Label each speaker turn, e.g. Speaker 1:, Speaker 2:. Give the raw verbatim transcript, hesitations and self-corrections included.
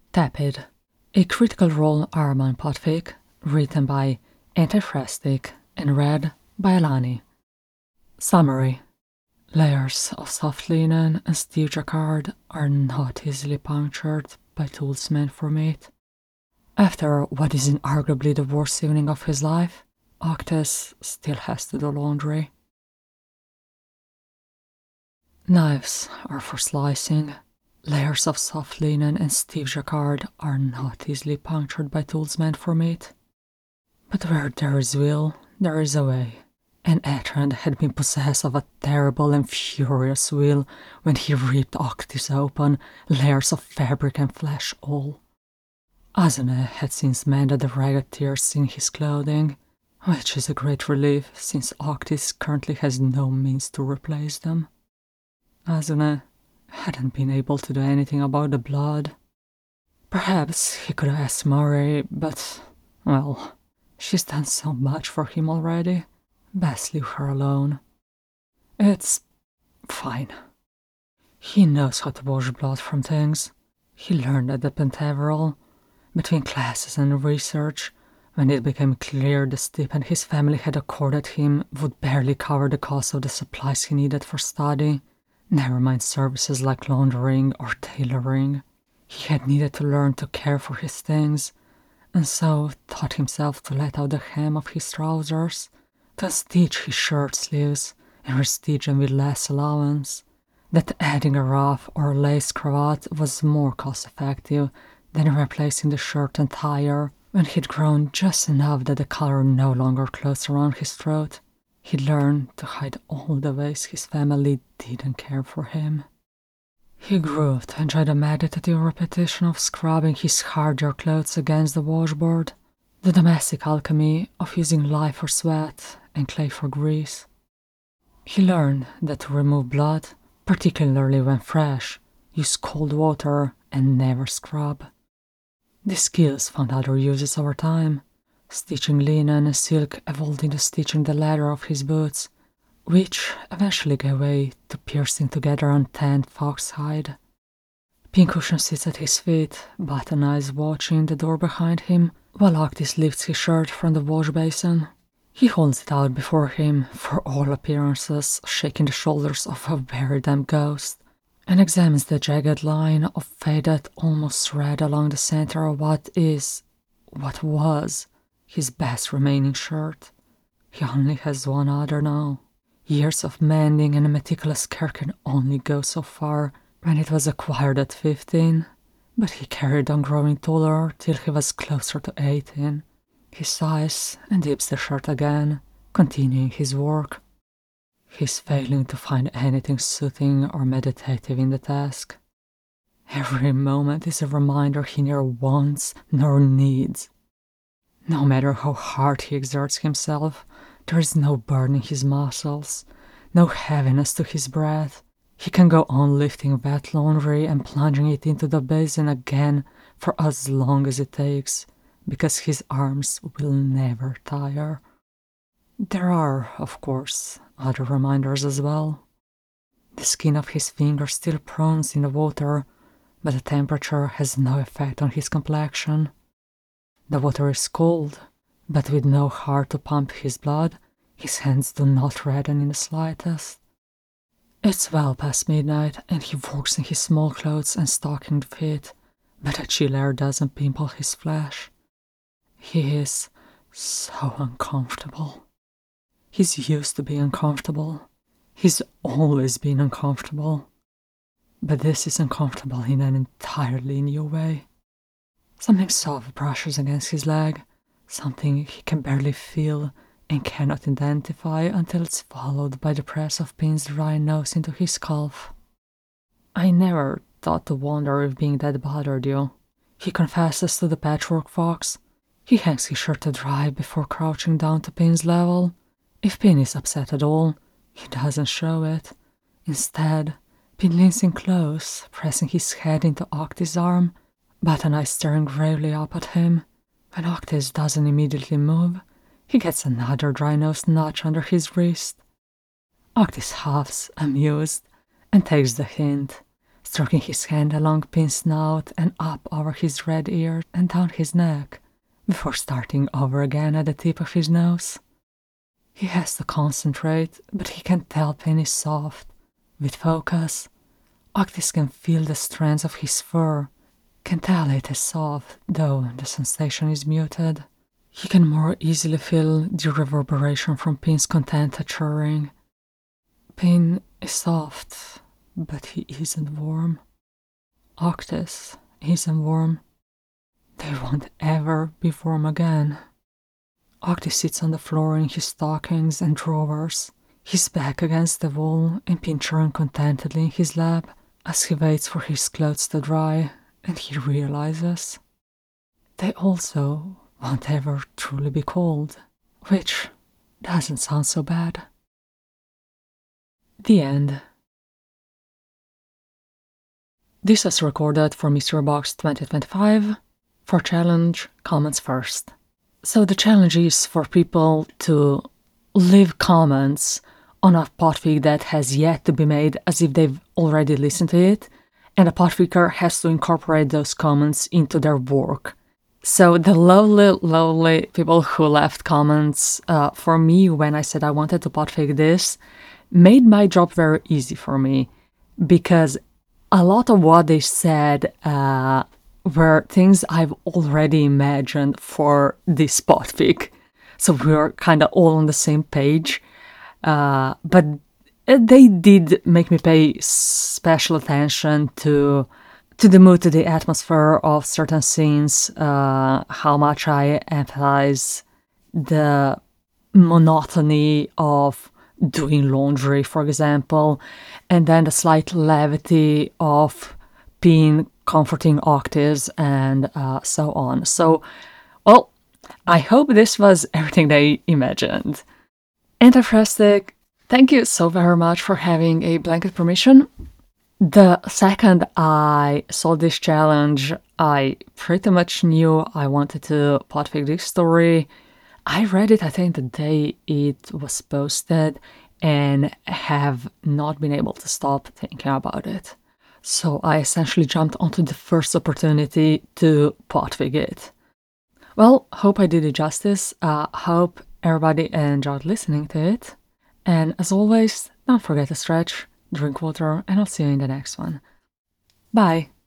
Speaker 1: Tepid, a Critical Role Armand podfic written by Antifrastic and read by Alani. Summary: layers of soft linen and steel jacquard are not easily punctured by tools meant for meat. After what is inarguably the worst evening of his life, Octis still has to do laundry. Knives are for slicing. Layers of soft linen and stiff jacquard are not easily punctured by tools meant for meat. But where there is will, there is a way, and Etrand had been possessed of a terrible and furious will when he ripped Octis open, layers of fabric and flesh all. Azune had since mended the ragged tears in his clothing, which is a great relief since Octis currently has no means to replace them. Azune hadn't been able to do anything about the blood. Perhaps he could have asked Murray, but, well, she's done so much for him already. Best leave her alone. It's fine. He knows how to wash blood from things. He learned at the Pentaveral, between classes and research, when it became clear the stipend his family had accorded him would barely cover the cost of the supplies he needed for study. Never mind services like laundering or tailoring. He had needed to learn to care for his things, and so taught himself to let out the hem of his trousers, to stitch his shirt sleeves and restitch them with less allowance, that adding a ruff or a lace cravat was more cost-effective than replacing the shirt entire when he'd grown just enough that the collar no longer closed around his throat. He learned to hide all the ways his family didn't care for him. He grew to enjoy the meditative repetition of scrubbing his hardier clothes against the washboard, the domestic alchemy of using lye for sweat and clay for grease. He learned that to remove blood, particularly when fresh, use cold water and never scrub. These skills found other uses over time. Stitching linen and silk evolved into stitching the leather of his boots, which eventually gave way to piercing together untanned fox hide. Pincushion sits at his feet, button eyes watching the door behind him, while Octis lifts his shirt from the wash basin. He holds it out before him, for all appearances shaking the shoulders of a very damn ghost, and examines the jagged line of faded, almost red along the center of what is, what was, his best remaining shirt. He only has one other now. Years of mending and meticulous care can only go so far when it was acquired at fifteen, but he carried on growing taller till he was closer to eighteen. He sighs and dips the shirt again, continuing his work. He's failing to find anything soothing or meditative in the task. Every moment is a reminder he neither wants nor needs. No matter how hard he exerts himself, there is no burn in his muscles, no heaviness to his breath. He can go on lifting wet laundry and plunging it into the basin again for as long as it takes, because his arms will never tire. There are, of course, other reminders as well. The skin of his fingers still prunes in the water, but the temperature has no effect on his complexion. The water is cold, but with no heart to pump his blood, his hands do not redden in the slightest. It's well past midnight, and he works in his small clothes and stockinged feet, but the chill air doesn't pimple his flesh. He is so uncomfortable. He's used to being uncomfortable. He's always been uncomfortable. But this is uncomfortable in an entirely new way. Something soft brushes against his leg, something he can barely feel and cannot identify until it's followed by the press of Pin's dry nose into his calf. I never thought to wonder if being dead bothered you, he confesses to the patchwork fox. He hangs his shirt to dry before crouching down to Pin's level. If Pin is upset at all, he doesn't show it. Instead, Pin leans in close, pressing his head into Octis' arm, Button Eye staring gravely up at him. When Octis doesn't immediately move, he gets another dry-nosed notch under his wrist. Octis huffs, amused, and takes the hint, stroking his hand along Pin's snout and up over his red ear and down his neck, before starting over again at the tip of his nose. He has to concentrate, but he can tell Pin is soft. With focus, Octis can feel the strands of his fur, can tell it is soft, though the sensation is muted. He can more easily feel the reverberation from Pin's contented churring. Pin is soft, but he isn't warm. Octis isn't warm. They won't ever be warm again. Octis sits on the floor in his stockings and drawers, his back against the wall, and Pin churring contentedly in his lap as he waits for his clothes to dry, and he realizes they also won't ever truly be cold, which doesn't sound so bad. The end. This was recorded for Mystery Box twenty twenty-five. For challenge, comments first. So the challenge is for people to leave comments on a podfic that has yet to be made as if they've already listened to it, and the podficer has to incorporate those comments into their work. So the lovely, lovely people who left comments uh, for me when I said I wanted to podfic this made my job very easy for me, because a lot of what they said uh, were things I've already imagined for this podfic. So we were kind of all on the same page. Uh, but they did make me pay special attention to to the mood, to the atmosphere of certain scenes, uh, how much I empathize the monotony of doing laundry, for example, and then the slight levity of being comforting Octis and uh, so on. So, well, I hope this was everything they imagined. Enterpristic, thank you so very much for having a blanket permission. The second I saw this challenge, I pretty much knew I wanted to podfic this story. I read it, I think, the day it was posted, and have not been able to stop thinking about it. So I essentially jumped onto the first opportunity to podfic it. Well, hope I did it justice. Uh, hope everybody enjoyed listening to it. And as always, don't forget to stretch, drink water, and I'll see you in the next one. Bye!